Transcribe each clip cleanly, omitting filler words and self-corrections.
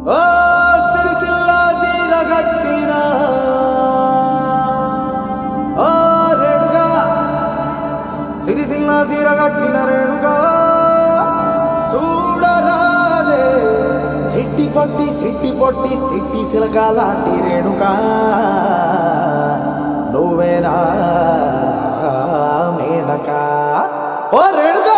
ఓ సిరిసిల్ల సీరగట్టిన ఓ రేణుగా సిరిసిల్ల సీరగట్టిన రేణుగా చూడరాదే సిట్టి పొట్టి సిట్టి సిలకాలాంటి రేణుగా నువ్వేనా మేనకా ఓ రేణుగా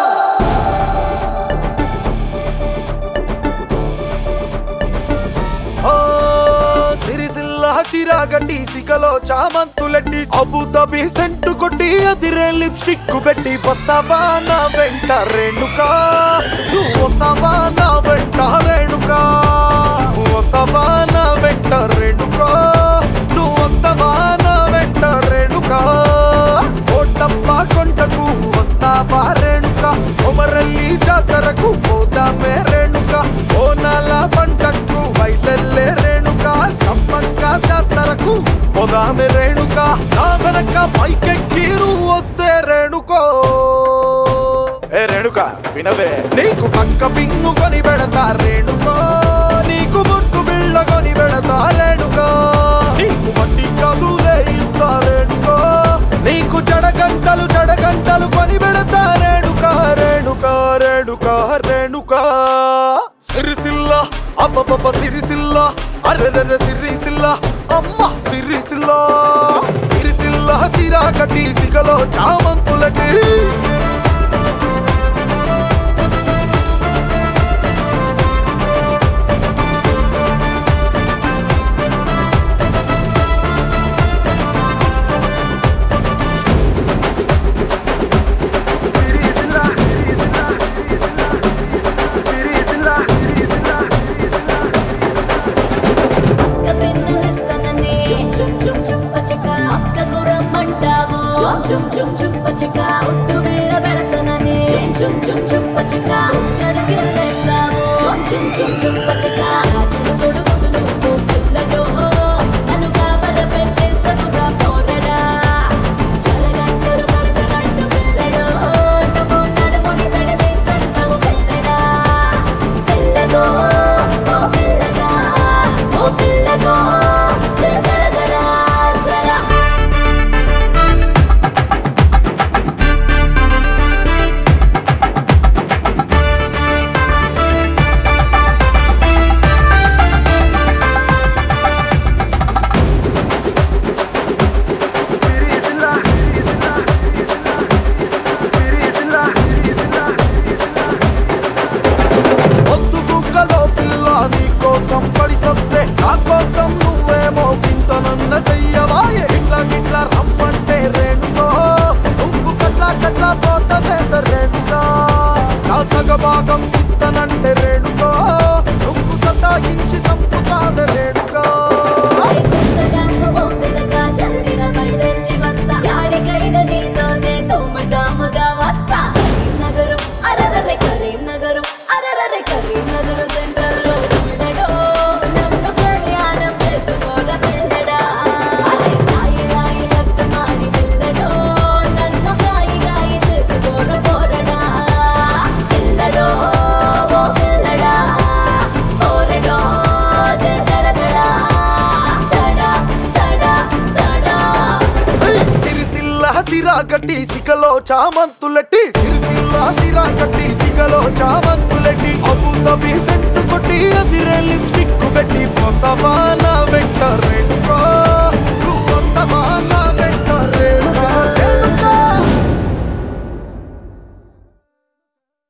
చిరాగడ్డి సిగలో చామంతులెట్టి అబుదాబి సెంటు కొట్టి అదిరే లిప్స్టిక్ పెట్టి వస్తావా నా వెంట రేణుకా నువ్వు వస్తావా నా వెంట రేణుకా వస్తావా నా వెంట రేణుకా నువ్వు వస్తావా నా వెంట రేణుకా కోటప్ప కొండకు వస్తావా రేణుకా కొమరల్లి జాతరకు పోదామే రేణుకా ఓనాల పంటకు బయటెళ్ళే రేణుకా సమ్మక్క జాతరకు పోదామే రేణుకా నా వెనక పైకెక్కి నువ్వు వస్తే రేణుకో ఏ రేణుకా వినవే నీకు పక్క పిన్ను కొని పెడతా రేణుకో నీకు ముట్టు బిళ్ళ కొని పెడతా రేణుకో నీకు మట్టి కసులే ఇస్తా రేణుకో నీకు జడగంటలు కొని పెడతా రేణుకా రేణుకా రేణుకా రేణుకా సిరిసిల్ల అబ్బబ్బ సిరిసిల్ల అరెరెరె సిరిసిల్ల అమ్మ సిరిసిల్ల సిరిసిల్ల సిరాగడ్డి సిగలో చామంతులటి చుంపచికా ఉట్టు బిళ్ళ పెడతానని చుంపచికా కరగిల్లేస్తావు చుంపచికా రాజును తొడుగుదు నువ్వు పిల్లడో నన్ను కాబర పెట్టేస్తావురా పోరడా చలగంటలు కడతనట్టు పిల్లడో నువ్వు నడుముని తడిపేస్తావు పిల్లడా పిల్లగో ఓ పిల్లగా ఓ పిల్లగో దడదడా సరా సంపడి సొస్తే నా కోసం నువ్వేమో వింతనన్న చెయ్యవాయే ఇట్లా రమ్మంటే రేణుకో నువ్వు కట్లా పోతదే రేణుకా నా సగభాగం ఇస్తానంటే రేణుకో నువ్వు సతాయించి సంపుతాదే రేణుకా కరీంనగరు సెంటర్ లో పిల్లడో నన్ను కళ్యాణం చేసుకోరా పిల్లడా రాయి లక్క మాడి పిల్లడో నన్ను గాయి చేసుకోరా పోరడా పిల్లడో ఓ పిల్లడా పోరడో దడదడా దడా సిరిసిల్ల సిరాగడ్డి సిగలో చామంతులెట్టి సిరిసిల్ల సిరాగడ్డి సిగలో చామంతులెట్టి అబుదాబి సెంటు కొట్టి అదిరే లిప్స్టిక్ పెట్టి